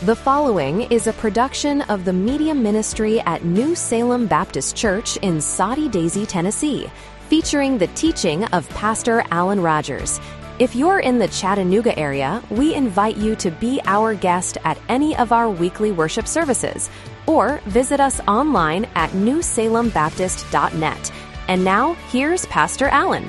The following is a production of the Media Ministry at New Salem Baptist Church in Soddy Daisy, Tennessee, featuring the teaching of Pastor Alan Rogers. If you're in the Chattanooga area, we invite you to be our guest at any of our weekly worship services, or visit us online at newsalembaptist.net. And now, here's Pastor Alan.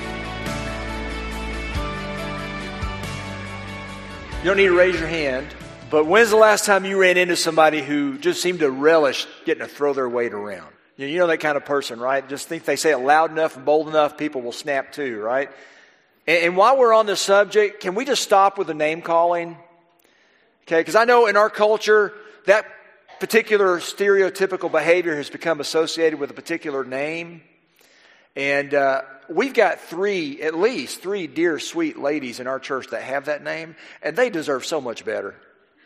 You don't need to raise your hand, but when's the last time you ran into somebody who just seemed to relish getting to throw their weight around? You know that kind of person, right? Just think they say it loud enough and bold enough, people will snap too, right? And while we're on this subject, can we just stop with the name calling? Okay, because I know in our culture, that particular stereotypical behavior has become associated with a particular name. And we've got at least three dear, sweet ladies in our church that have that name, and they deserve so much better.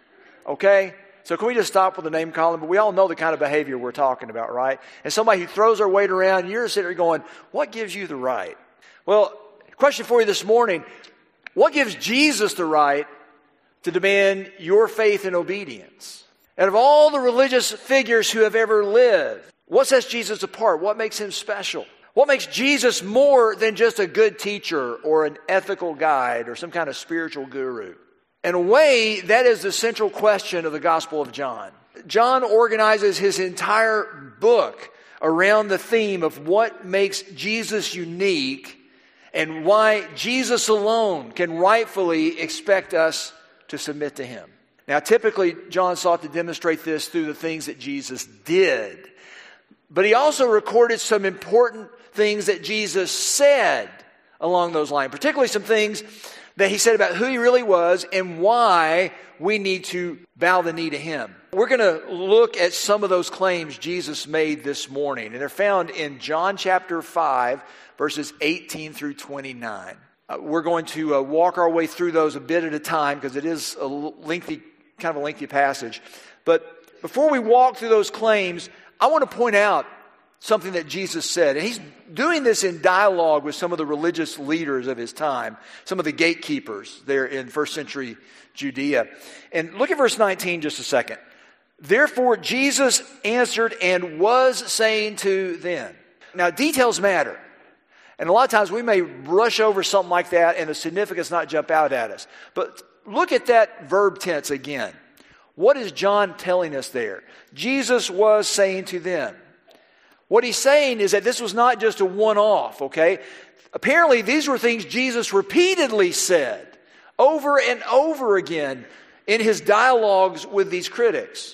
Okay? So can we just stop with the name calling? But we all know the kind of behavior we're talking about, right? And somebody who throws their weight around, you're sitting there going, what gives you the right? Well, question for you this morning, what gives Jesus the right to demand your faith and obedience? Out of all the religious figures who have ever lived, what sets Jesus apart? What makes him special? What makes Jesus more than just a good teacher or an ethical guide or some kind of spiritual guru? In a way, that is the central question of the Gospel of John. John organizes his entire book around the theme of what makes Jesus unique and why Jesus alone can rightfully expect us to submit to him. Now, typically, John sought to demonstrate this through the things that Jesus did. But he also recorded some important things that Jesus said along those lines, particularly some things that he said about who he really was and why we need to bow the knee to him. We're going to look at some of those claims Jesus made this morning, and they're found in John chapter 5, verses 18 through 29. We're going to walk our way through those a bit at a time because it is a lengthy passage. But before we walk through those claims, I want to point out something that Jesus said. And he's doing this in dialogue with some of the religious leaders of his time, some of the gatekeepers there in first century Judea. And look at verse 19 just a second. Therefore Jesus answered and was saying to them. Now details matter. And a lot of times we may brush over something like that and the significance not jump out at us. But look at that verb tense again. What is John telling us there? Jesus was saying to them. What he's saying is that this was not just a one-off, okay? Apparently, these were things Jesus repeatedly said over and over again in his dialogues with these critics.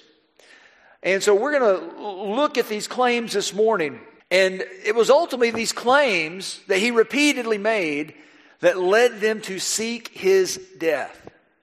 And so we're going to look at these claims this morning. And it was ultimately these claims that he repeatedly made that led them to seek his death.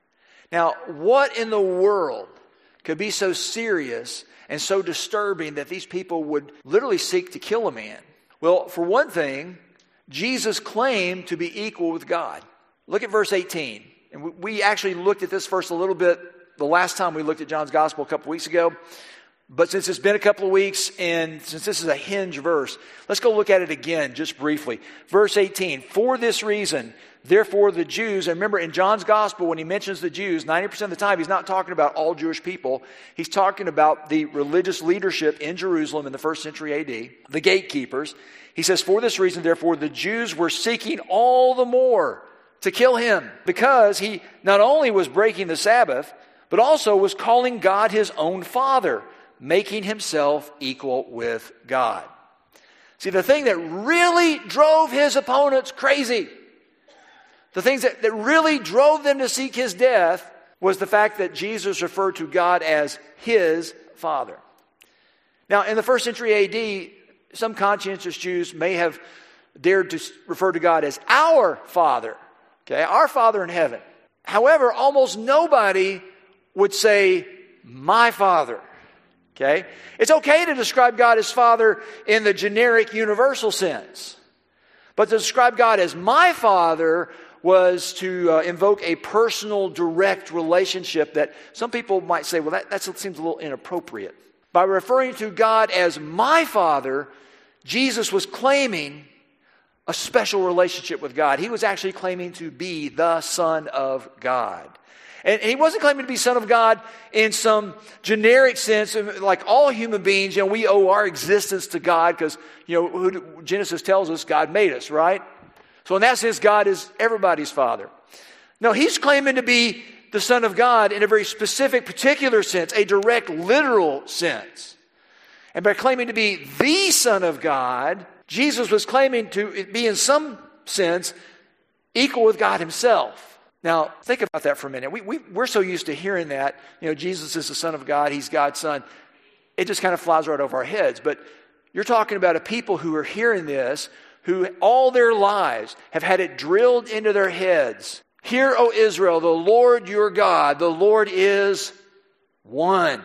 Now, what in the world could be so serious and so disturbing that these people would literally seek to kill a man? Well, for one thing, Jesus claimed to be equal with God. Look at verse 18. And we actually looked at this verse a little bit the last time we looked at John's Gospel a couple weeks ago. But since it's been a couple of weeks and since this is a hinge verse, let's go look at it again just briefly. Verse 18, for this reason, therefore the Jews, and remember in John's Gospel when he mentions the Jews, 90% of the time he's not talking about all Jewish people. He's talking about the religious leadership in Jerusalem in the first century AD, the gatekeepers. He says, for this reason, therefore the Jews were seeking all the more to kill him because he not only was breaking the Sabbath, but also was calling God his own Father, making himself equal with God. See, the thing that really drove his opponents crazy, the things that really drove them to seek his death was the fact that Jesus referred to God as his Father. Now, in the first century AD, some conscientious Jews may have dared to refer to God as our Father, okay, our Father in heaven. However, almost nobody would say, my Father. Okay? It's okay to describe God as Father in the generic universal sense. But to describe God as my Father was to invoke a personal, direct relationship that some people might say, well, that seems a little inappropriate. By referring to God as my Father, Jesus was claiming a special relationship with God. He was actually claiming to be the Son of God. And he wasn't claiming to be Son of God in some generic sense, like all human beings, we owe our existence to God because, Genesis tells us God made us, right? So in that sense, God is everybody's Father. No, he's claiming to be the Son of God in a very specific, particular sense, a direct, literal sense. And by claiming to be the Son of God, Jesus was claiming to be in some sense equal with God himself. Now, think about that for a minute. We're so used to hearing that, Jesus is the Son of God, he's God's Son. It just kind of flies right over our heads. But you're talking about a people who are hearing this, who all their lives have had it drilled into their heads. Hear, O Israel, the Lord your God, the Lord is one.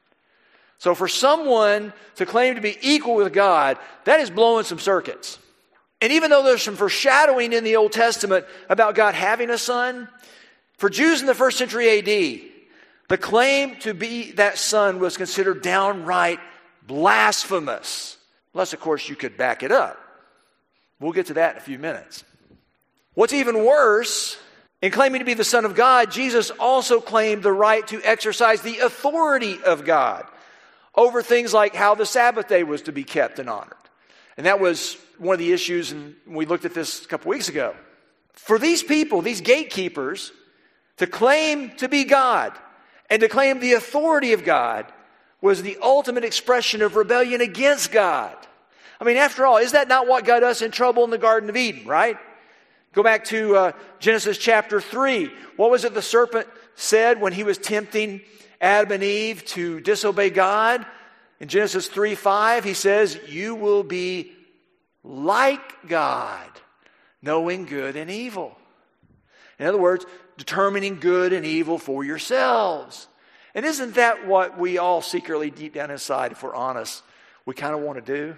So for someone to claim to be equal with God, that is blowing some circuits. And even though there's some foreshadowing in the Old Testament about God having a son, for Jews in the first century AD, the claim to be that son was considered downright blasphemous. Unless, of course, you could back it up. We'll get to that in a few minutes. What's even worse, in claiming to be the Son of God, Jesus also claimed the right to exercise the authority of God over things like how the Sabbath day was to be kept and honored. And that was one of the issues, and we looked at this a couple weeks ago. For these people, these gatekeepers, to claim to be God and to claim the authority of God was the ultimate expression of rebellion against God. I mean, after all, is that not what got us in trouble in the Garden of Eden, right? Go back to Genesis chapter 3. What was it the serpent said when he was tempting Adam and Eve to disobey God? In Genesis 3:5, he says, you will be like God, knowing good and evil. In other words, determining good and evil for yourselves. And isn't that what we all secretly deep down inside, if we're honest, we kind of want to do?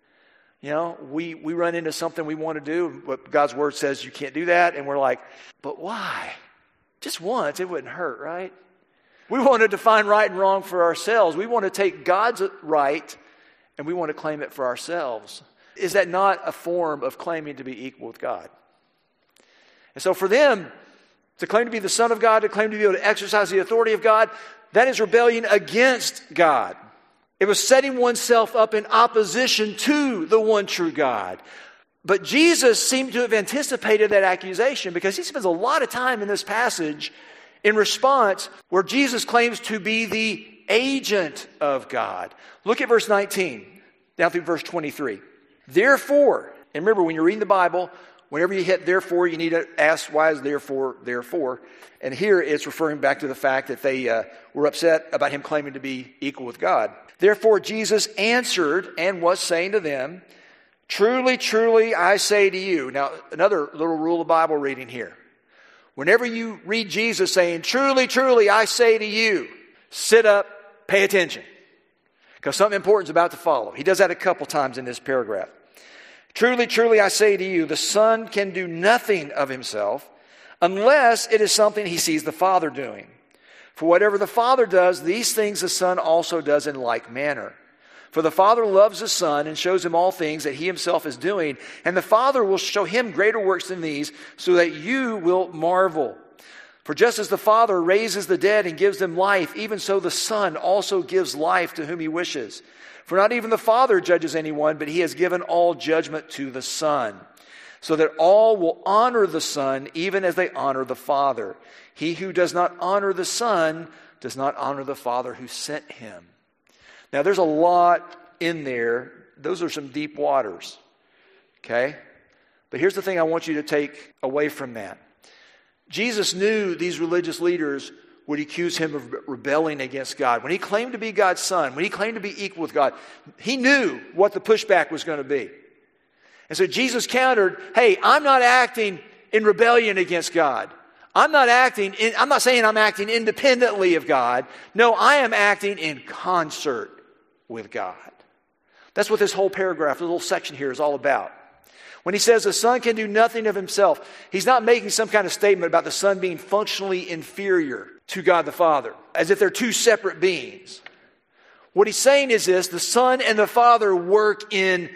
We run into something we want to do, but God's word says you can't do that, and we're like, but why? Just once, it wouldn't hurt, right? We want to define right and wrong for ourselves. We want to take God's right and we want to claim it for ourselves. Is that not a form of claiming to be equal with God? And so for them, to claim to be the Son of God, to claim to be able to exercise the authority of God, that is rebellion against God. It was setting oneself up in opposition to the one true God. But Jesus seemed to have anticipated that accusation because he spends a lot of time in this passage in response where Jesus claims to be the agent of God. Look at verse 19 down through verse 23. Therefore, and remember when you're reading the Bible, whenever you hit therefore, you need to ask why is therefore. And here it's referring back to the fact that they were upset about him claiming to be equal with God. Therefore Jesus answered and was saying to them, truly, truly, I say to you. Now, another little rule of Bible reading here. Whenever you read Jesus saying, truly, truly, I say to you, sit up, pay attention. Because something important is about to follow. He does that a couple times in this paragraph. Truly, truly, I say to you, the Son can do nothing of himself unless it is something he sees the Father doing. For whatever the Father does, these things the Son also does in like manner. For the Father loves the Son and shows him all things that he himself is doing. And the Father will show him greater works than these so that you will marvel. For just as the Father raises the dead and gives them life, even so the Son also gives life to whom he wishes. For not even the Father judges anyone, but he has given all judgment to the Son, so that all will honor the Son even as they honor the Father. He who does not honor the Son does not honor the Father who sent him. Now, there's a lot in there. Those are some deep waters, okay? But here's the thing I want you to take away from that. Jesus knew these religious leaders would accuse him of rebelling against God. When he claimed to be God's Son, when he claimed to be equal with God, he knew what the pushback was going to be. And so Jesus countered, hey, I'm not acting in rebellion against God. I'm not saying I'm acting independently of God. No, I am acting in concert with God. That's what this whole paragraph, this little section here is all about. When he says the Son can do nothing of himself, he's not making some kind of statement about the Son being functionally inferior to God the Father, as if they're two separate beings. What he's saying is this: the Son and the Father work in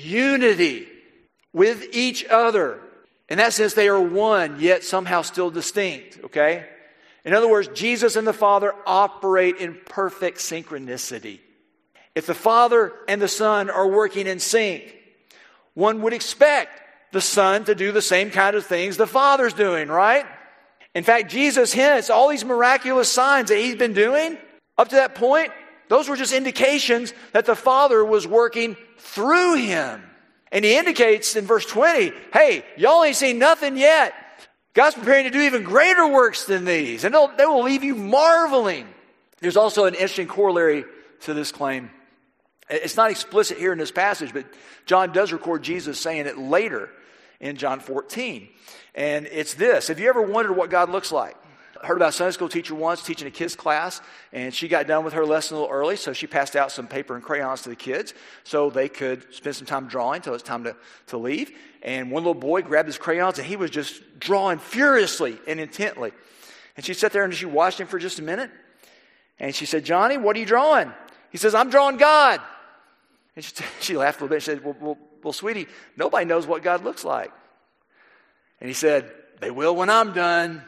unity with each other. In that sense, they are one, yet somehow still distinct, okay? In other words, Jesus and the Father operate in perfect synchronicity. If the Father and the Son are working in sync, one would expect the Son to do the same kind of things the Father's doing, right? In fact, Jesus hints all these miraculous signs that He's been doing up to that point, those were just indications that the Father was working through Him. And He indicates in verse 20, hey, y'all ain't seen nothing yet. God's preparing to do even greater works than these, and they will leave you marveling. There's also an interesting corollary to this claim. It's not explicit here in this passage, but John does record Jesus saying it later in John 14. And it's this. Have you ever wondered what God looks like? I heard about a Sunday school teacher once teaching a kids class, and she got done with her lesson a little early, so she passed out some paper and crayons to the kids so they could spend some time drawing until it's time to leave. And one little boy grabbed his crayons, and he was just drawing furiously and intently. And she sat there and she watched him for just a minute. And she said, Johnny, what are you drawing? He says, I'm drawing God. And she laughed a little bit and said, well, sweetie, nobody knows what God looks like. And he said, they will when I'm done.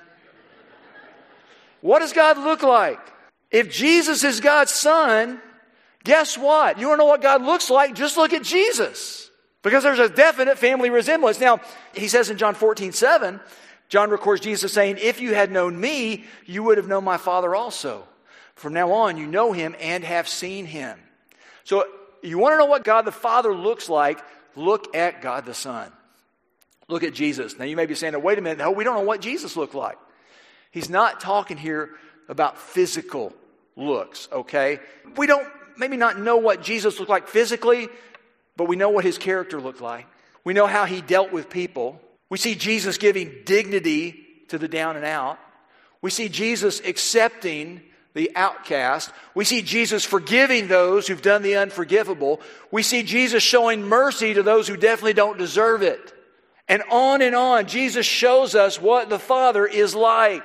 What does God look like? If Jesus is God's Son, guess what? You want to know what God looks like? Just look at Jesus. Because there's a definite family resemblance. Now, he says in John 14:7, John records Jesus saying, if you had known me, you would have known my Father also. From now on, you know Him and have seen Him. So, you want to know what God the Father looks like? Look at God the Son. Look at Jesus. Now, you may be saying, wait a minute, no, we don't know what Jesus looked like. He's not talking here about physical looks, okay? We don't maybe not know what Jesus looked like physically, but we know what His character looked like. We know how He dealt with people. We see Jesus giving dignity to the down and out. We see Jesus accepting the outcast. We see Jesus forgiving those who've done the unforgivable. We see Jesus showing mercy to those who definitely don't deserve it. And on, Jesus shows us what the Father is like.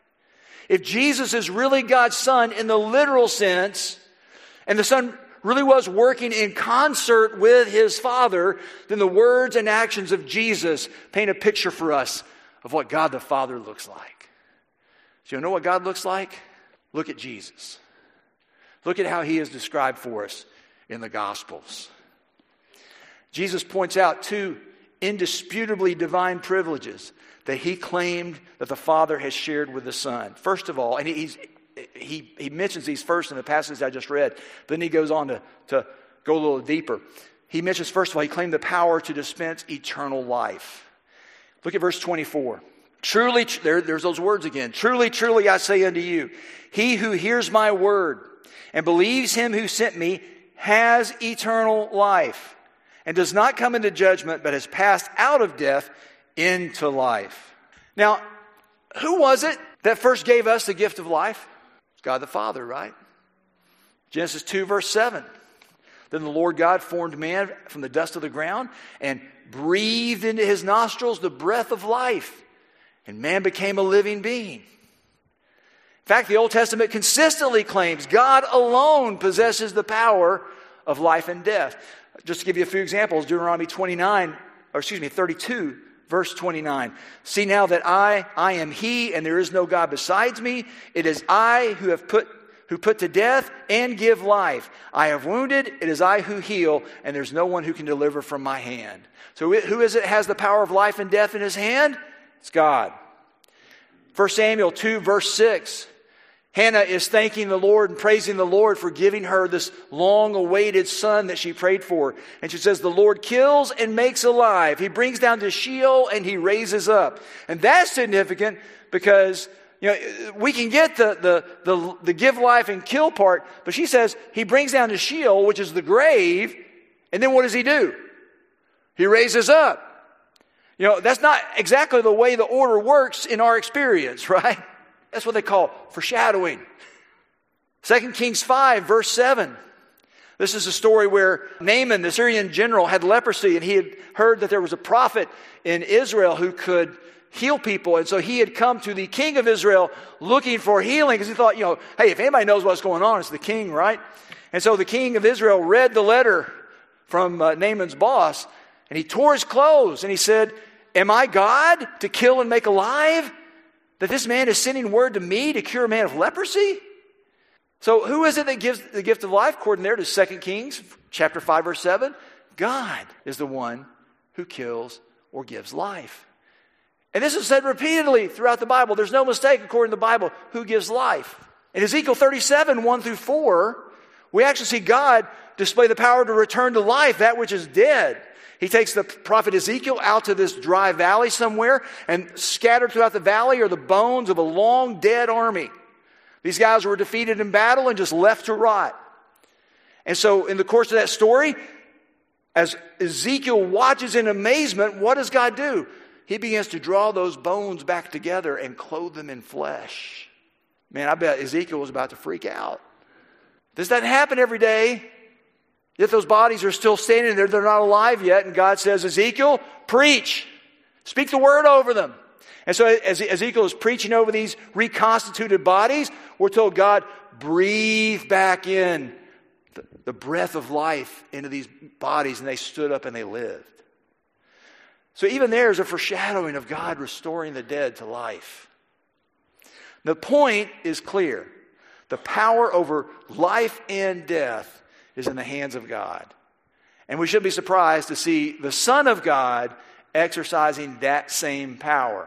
If Jesus is really God's Son in the literal sense, and the Son really was working in concert with His Father, then the words and actions of Jesus paint a picture for us of what God the Father looks like. So you know what God looks like? Look at Jesus. Look at how He is described for us in the Gospels. Jesus points out two indisputably divine privileges that He claimed that the Father has shared with the Son. First of all, and he mentions these first in the passage I just read, but then he goes on to go a little deeper. He mentions, first of all, He claimed the power to dispense eternal life. Look at verse 24. Truly, there's those words again. Truly, truly, I say unto you, he who hears my word and believes Him who sent me has eternal life, and does not come into judgment, but has passed out of death into life. Now, who was it that first gave us the gift of life? It's God the Father, right? Genesis 2, verse 7. Then the Lord God formed man from the dust of the ground and breathed into his nostrils the breath of life, and man became a living being. In fact, the Old Testament consistently claims God alone possesses the power of life and death. Just to give you a few examples, Deuteronomy 32, verse 29. See now that I am He, and there is no God besides me. It is I who put to death and give life. I have wounded, it is I who heal, and there's no one who can deliver from my hand. So who is it that has the power of life and death in His hand? It's God. 1 Samuel 2, verse 6. Hannah is thanking the Lord and praising the Lord for giving her this long-awaited son that she prayed for. And she says, the Lord kills and makes alive. He brings down to Sheol and He raises up. And that's significant because, we can get the give life and kill part, but she says He brings down to Sheol, which is the grave, and then what does He do? He raises up. That's not exactly the way the order works in our experience, right? That's what they call foreshadowing. 2 Kings 5, verse 7. This is a story where Naaman, the Syrian general, had leprosy, and he had heard that there was a prophet in Israel who could heal people. And so he had come to the king of Israel looking for healing because he thought, hey, if anybody knows what's going on, it's the king, right? And so the king of Israel read the letter from Naaman's boss, and he tore his clothes, and he said, am I God to kill and make alive? that this man is sending word to me to cure a man of leprosy? So who is it that gives the gift of life? According there to 2 Kings chapter 5, verse 7. God is the one who kills or gives life. And this is said repeatedly throughout the Bible. There's no mistake, according to the Bible, who gives life. In Ezekiel 37, 1 through 4, we actually see God display the power to return to life that which is dead. He takes the prophet Ezekiel out to this dry valley somewhere, and scattered throughout the valley are the bones of a long dead army. These guys were defeated in battle and just left to rot. And so in the course of that story, as Ezekiel watches in amazement, what does God do? He begins to draw those bones back together and clothe them in flesh. Man, I bet Ezekiel was about to freak out. This doesn't happen every day. Yet those bodies are still standing there. They're not alive yet. And God says, Ezekiel, preach. Speak the word over them. And so as Ezekiel is preaching over these reconstituted bodies, we're told God, breathe back in the breath of life into these bodies. And they stood up and they lived. So even there is a foreshadowing of God restoring the dead to life. The point is clear. The power over life and death is in the hands of God. And we shouldn't be surprised to see the Son of God exercising that same power.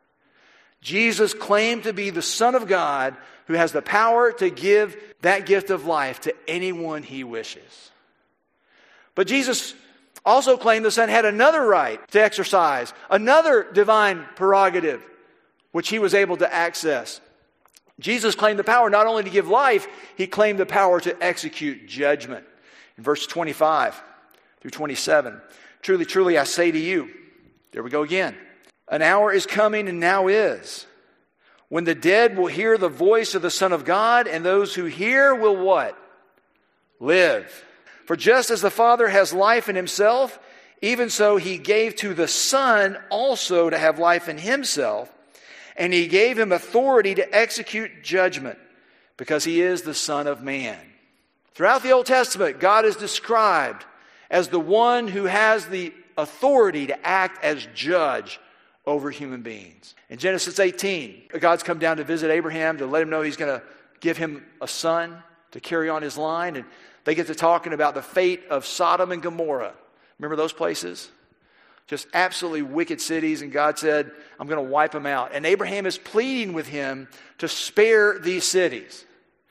Jesus claimed to be the Son of God who has the power to give that gift of life to anyone he wishes. But Jesus also claimed the Son had another right to exercise, another divine prerogative, which he was able to access. Jesus claimed the power not only to give life, he claimed the power to execute judgment. In verse 25 through 27, truly, truly, I say to you, there we go again, an hour is coming and now is, when the dead will hear the voice of the Son of God, and those who hear will what? Live. For just as the Father has life in himself, even so he gave to the Son also to have life in himself, and he gave him authority to execute judgment, because he is the Son of Man. Throughout the Old Testament, God is described as the one who has the authority to act as judge over human beings. In Genesis 18, God's come down to visit Abraham to let him know he's going to give him a son to carry on his line. And they get to talking about the fate of Sodom and Gomorrah. Remember those places? Just absolutely wicked cities, and God said, I'm going to wipe them out. And Abraham is pleading with him to spare these cities.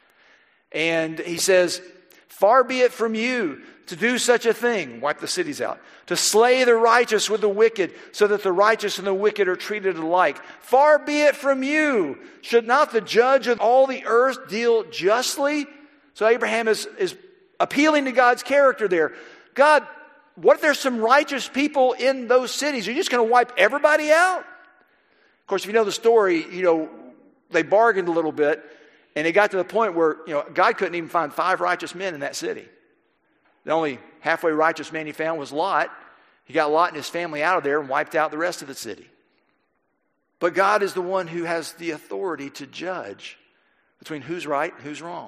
And he says, far be it from you to do such a thing, wipe the cities out, to slay the righteous with the wicked, so that the righteous and the wicked are treated alike. Far be it from you. Should not the judge of all the earth deal justly? So Abraham is appealing to God's character there. God, what if there's some righteous people in those cities? Are you just going to wipe everybody out? Of course, if you know the story, they bargained a little bit, and it got to the point where, God couldn't even find 5 righteous men in that city. The only halfway righteous man he found was Lot. He got Lot and his family out of there and wiped out the rest of the city. But God is the one who has the authority to judge between who's right and who's wrong.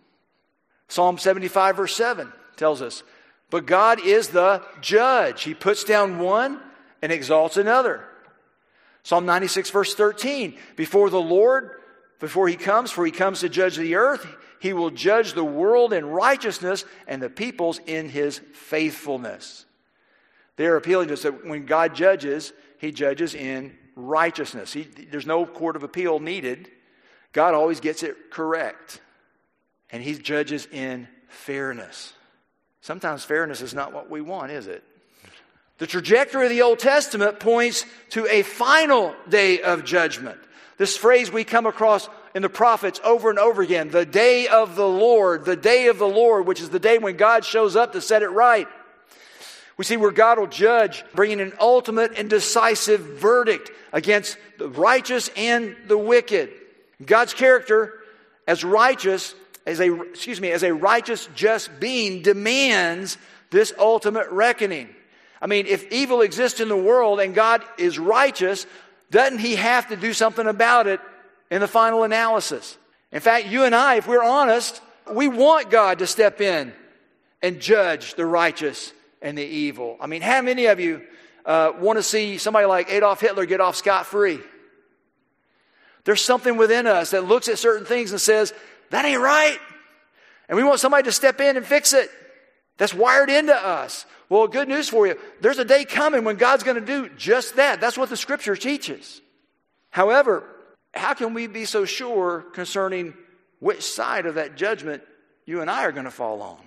Psalm 75 verse 7 tells us, but God is the judge. He puts down one and exalts another. Psalm 96 verse 13, before the Lord, before he comes, for he comes to judge the earth, he will judge the world in righteousness and the peoples in his faithfulness. They're appealing to us that when God judges, he judges in righteousness. There's no court of appeal needed. God always gets it correct. And he judges in fairness. Sometimes fairness is not what we want, is it? The trajectory of the Old Testament points to a final day of judgment. This phrase we come across in the prophets over and over again, the day of the Lord, which is the day when God shows up to set it right. We see where God will judge, bringing an ultimate and decisive verdict against the righteous and the wicked. God's character as righteous, as a righteous, just being, demands this ultimate reckoning. I mean, if evil exists in the world and God is righteous, doesn't he have to do something about it in the final analysis? In fact, you and I, if we're honest, we want God to step in and judge the righteous and the evil. I mean, how many of you want to see somebody like Adolf Hitler get off scot-free? There's something within us that looks at certain things and says, that ain't right. And we want somebody to step in and fix it. That's wired into us. Well, good news for you. There's a day coming when God's going to do just that. That's what the Scripture teaches. However, how can we be so sure concerning which side of that judgment you and I are going to fall on?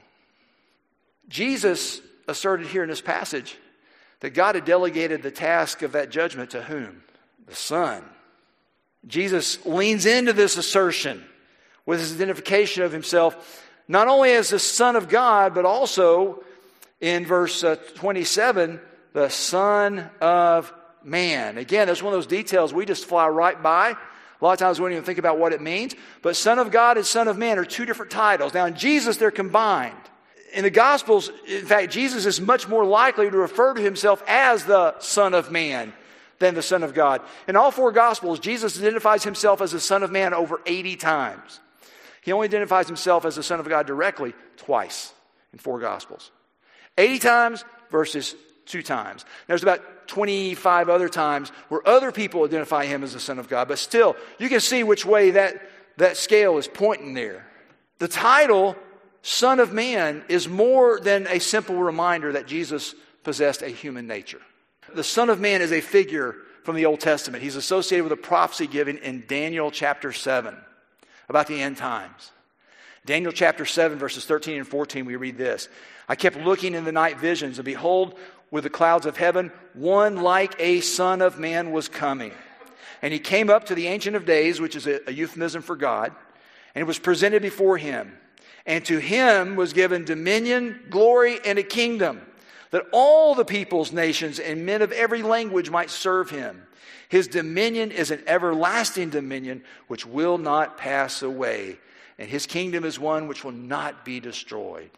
Jesus asserted here in this passage that God had delegated the task of that judgment to whom? The Son. Jesus leans into this assertion with his identification of himself, not only as the Son of God, but also in verse 27, the Son of Man. Again, that's one of those details we just fly right by. A lot of times we don't even think about what it means. But Son of God and Son of Man are two different titles. Now in Jesus, they're combined. In the Gospels, in fact, Jesus is much more likely to refer to himself as the Son of Man than the Son of God. In all four Gospels, Jesus identifies himself as the Son of Man over 80 times. He only identifies himself as the Son of God directly twice in four Gospels. 80 times versus 2 times. There's about 25 other times where other people identify him as the Son of God. But still, you can see which way that scale is pointing there. The title, Son of Man, is more than a simple reminder that Jesus possessed a human nature. The Son of Man is a figure from the Old Testament. He's associated with a prophecy given in Daniel chapter 7 about the end times. Daniel chapter 7, verses 13 and 14, we read this. I kept looking in the night visions, and behold, with the clouds of heaven, one like a Son of Man was coming. And he came up to the Ancient of Days, which is a euphemism for God, and was presented before him. And to him was given dominion, glory, and a kingdom, that all the peoples, nations, and men of every language might serve him. His dominion is an everlasting dominion which will not pass away, and his kingdom is one which will not be destroyed.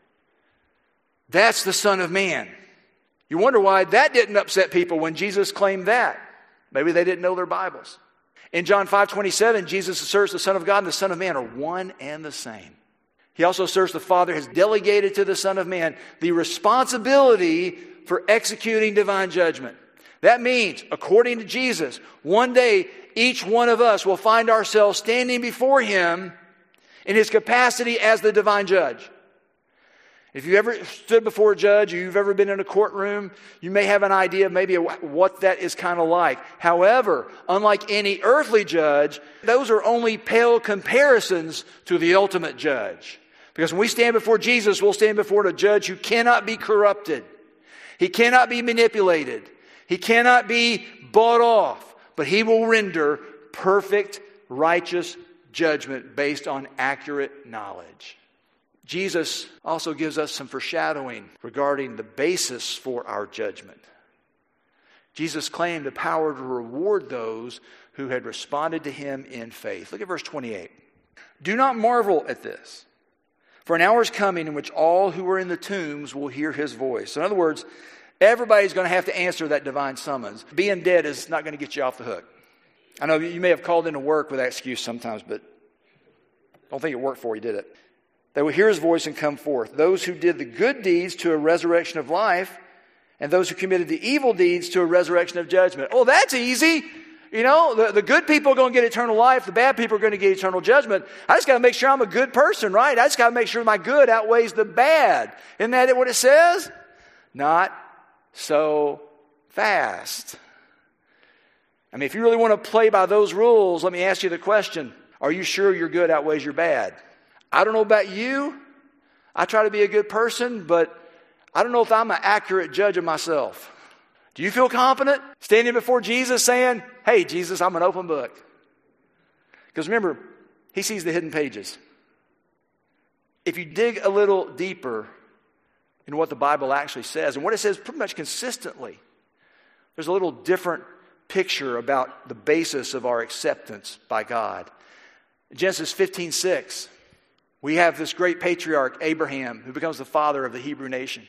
That's the Son of Man. You wonder why that didn't upset people when Jesus claimed that. Maybe they didn't know their Bibles. In John 5:27, Jesus asserts the Son of God and the Son of Man are one and the same. He also asserts the Father has delegated to the Son of Man the responsibility for executing divine judgment. That means, according to Jesus, one day each one of us will find ourselves standing before him in his capacity as the divine judge. If you've ever stood before a judge or you've ever been in a courtroom, you may have an idea of maybe what that is kind of like. However, unlike any earthly judge, those are only pale comparisons to the ultimate judge. Because when we stand before Jesus, we'll stand before a judge who cannot be corrupted. He cannot be manipulated. He cannot be bought off. But he will render perfect, righteous judgment based on accurate knowledge. Jesus also gives us some foreshadowing regarding the basis for our judgment. Jesus claimed the power to reward those who had responded to him in faith. Look at verse 28. Do not marvel at this, for an hour is coming in which all who are in the tombs will hear his voice. In other words, everybody's going to have to answer that divine summons. Being dead is not going to get you off the hook. I know you may have called into work with that excuse sometimes, but I don't think it worked for you, did it? They will hear his voice and come forth. Those who did the good deeds to a resurrection of life, and those who committed the evil deeds to a resurrection of judgment. Oh, that's easy. You know, the good people are going to get eternal life. The bad people are going to get eternal judgment. I just got to make sure I'm a good person, right? I just got to make sure my good outweighs the bad. Isn't that what it says? Not so fast. I mean, if you really want to play by those rules, let me ask you the question. Are you sure your good outweighs your bad? I don't know about you. I try to be a good person, but I don't know if I'm an accurate judge of myself. Do you feel confident standing before Jesus saying, hey, Jesus, I'm an open book? Because remember, he sees the hidden pages. If you dig a little deeper in what the Bible actually says, and what it says pretty much consistently, there's a little different picture about the basis of our acceptance by God. In Genesis 15:6, we have this great patriarch, Abraham, who becomes the father of the Hebrew nation.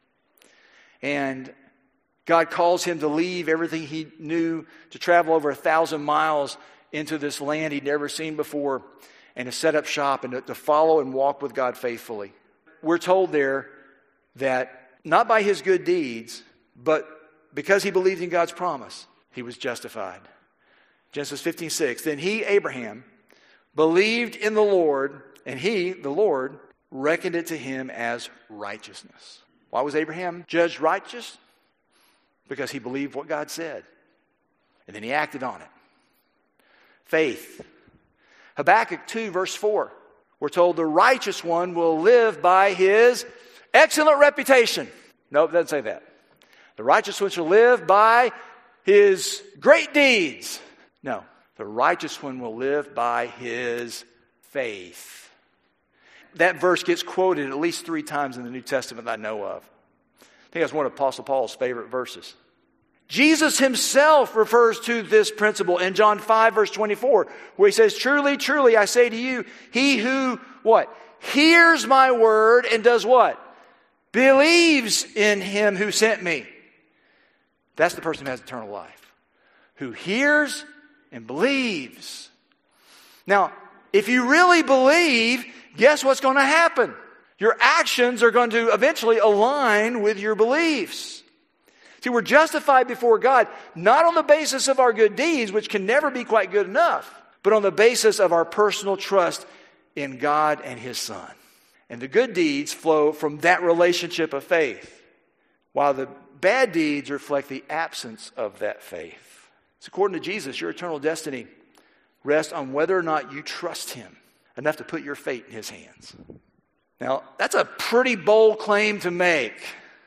And God calls him to leave everything he knew, to travel over 1,000 miles into this land he'd never seen before, and to set up shop and to follow and walk with God faithfully. We're told there that not by his good deeds, but because he believed in God's promise, he was justified. Genesis 15:6. Then he, Abraham, believed in the Lord, and he, the Lord, reckoned it to him as righteousness. Why was Abraham judged righteous? Because he believed what God said. And then he acted on it. Faith. Habakkuk 2, verse 4. We're told the righteous one will live by his excellent reputation. Nope, it doesn't say that. The righteous one shall live by his great deeds. No, the righteous one will live by his faith. That verse gets quoted at least 3 times in the New Testament that I know of. I think that's one of Apostle Paul's favorite verses. Jesus himself refers to this principle in John 5, verse 24, where he says, truly, truly, I say to you, he who, what? Hears my word and does what? Believes in him who sent me. That's the person who has eternal life. Who hears and believes. Now, if you really believe, guess what's going to happen? Your actions are going to eventually align with your beliefs. See, we're justified before God, not on the basis of our good deeds, which can never be quite good enough, but on the basis of our personal trust in God and His Son. And the good deeds flow from that relationship of faith, while the bad deeds reflect the absence of that faith. So according to Jesus, your eternal destiny rests on whether or not you trust Him enough to put your fate in His hands. Now, that's a pretty bold claim to make,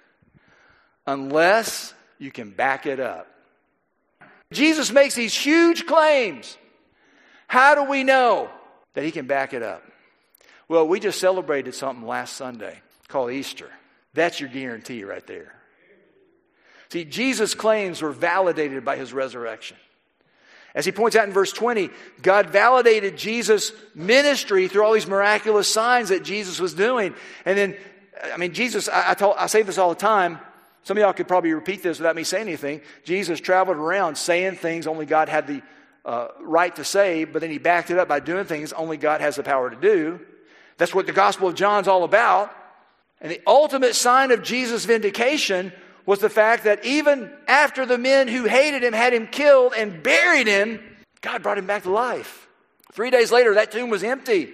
unless you can back it up. Jesus makes these huge claims. How do we know that He can back it up? Well, we just celebrated something last Sunday called Easter. That's your guarantee right there. See, Jesus' claims were validated by His resurrection. As he points out in verse 20, God validated Jesus' ministry through all these miraculous signs that Jesus was doing. And then, Jesus, I say this all the time. Some of y'all could probably repeat this without me saying anything. Jesus traveled around saying things only God had the right to say, but then He backed it up by doing things only God has the power to do. That's what the Gospel of John's all about. And the ultimate sign of Jesus' vindication was the fact that even after the men who hated Him had Him killed and buried Him, God brought Him back to life. 3 days later, that tomb was empty.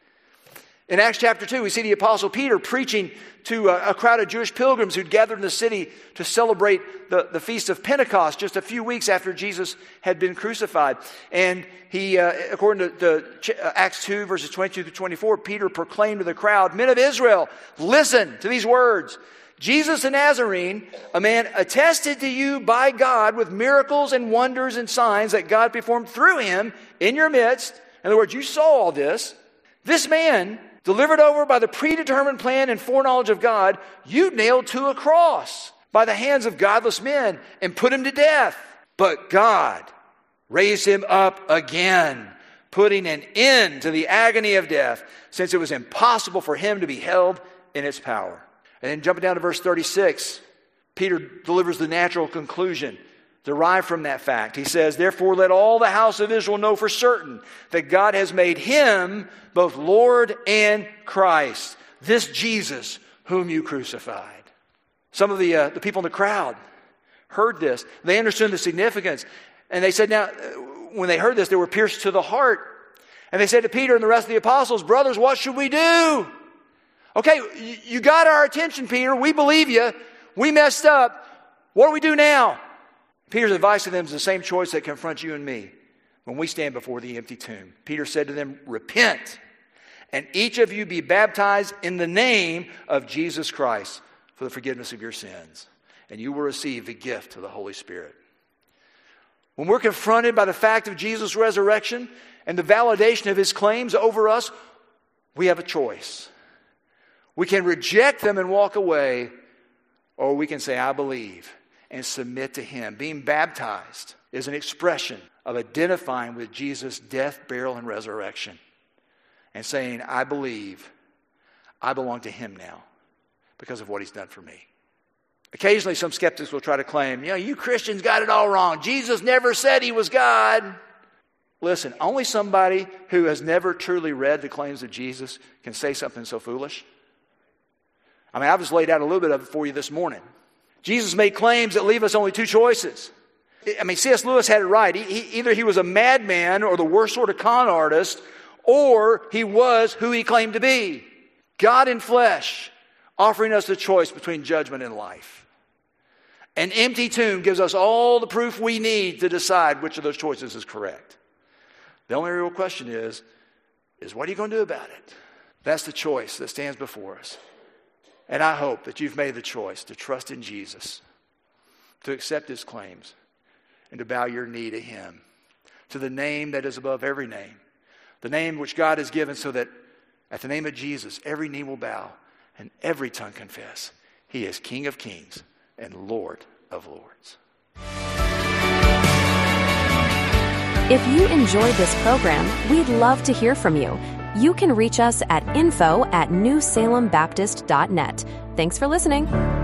In Acts chapter 2, we see the Apostle Peter preaching to a crowd of Jewish pilgrims who'd gathered in the city to celebrate the Feast of Pentecost just a few weeks after Jesus had been crucified. And he, according to Acts 2, verses 22 through 24, Peter proclaimed to the crowd, "Men of Israel, listen to these words. Jesus the Nazarene, a man attested to you by God with miracles and wonders and signs that God performed through Him in your midst." In other words, you saw all this. This man, delivered over by the predetermined plan and foreknowledge of God, you nailed to a cross by the hands of godless men and put Him to death. But God raised Him up again, putting an end to the agony of death, since it was impossible for Him to be held in its power. And then jumping down to verse 36, Peter delivers the natural conclusion derived from that fact. He says, "Therefore let all the house of Israel know for certain that God has made Him both Lord and Christ, this Jesus whom you crucified." Some of the people in the crowd heard this. They understood the significance. And they said, now, when they heard this, they were pierced to the heart. And they said to Peter and the rest of the apostles, "Brothers, what should we do?" Okay, you got our attention, Peter. We believe you. We messed up. What do we do now? Peter's advice to them is the same choice that confronts you and me when we stand before the empty tomb. Peter said to them, "Repent, and each of you be baptized in the name of Jesus Christ for the forgiveness of your sins, and you will receive the gift of the Holy Spirit." When we're confronted by the fact of Jesus' resurrection and the validation of His claims over us, we have a choice. We can reject them and walk away, or we can say, "I believe," and submit to Him. Being baptized is an expression of identifying with Jesus' death, burial, and resurrection, and saying, "I believe I belong to Him now because of what He's done for me." Occasionally, some skeptics will try to claim, you Christians got it all wrong. Jesus never said He was God. Listen, only somebody who has never truly read the claims of Jesus can say something so foolish. I've just laid out a little bit of it for you this morning. Jesus made claims that leave us only two choices. I mean, C.S. Lewis had it right. Either he was a madman or the worst sort of con artist, or he was who he claimed to be. God in flesh, offering us the choice between judgment and life. An empty tomb gives us all the proof we need to decide which of those choices is correct. The only real question is what are you going to do about it? That's the choice that stands before us. And I hope that you've made the choice to trust in Jesus, to accept his claims, and to bow your knee to him, to the name that is above every name, the name which God has given so that at the name of Jesus, every knee will bow and every tongue confess he is King of kings and Lord of lords. If you enjoyed this program, we'd love to hear from you. You can reach us at info@newsalembaptist.net. Thanks for listening.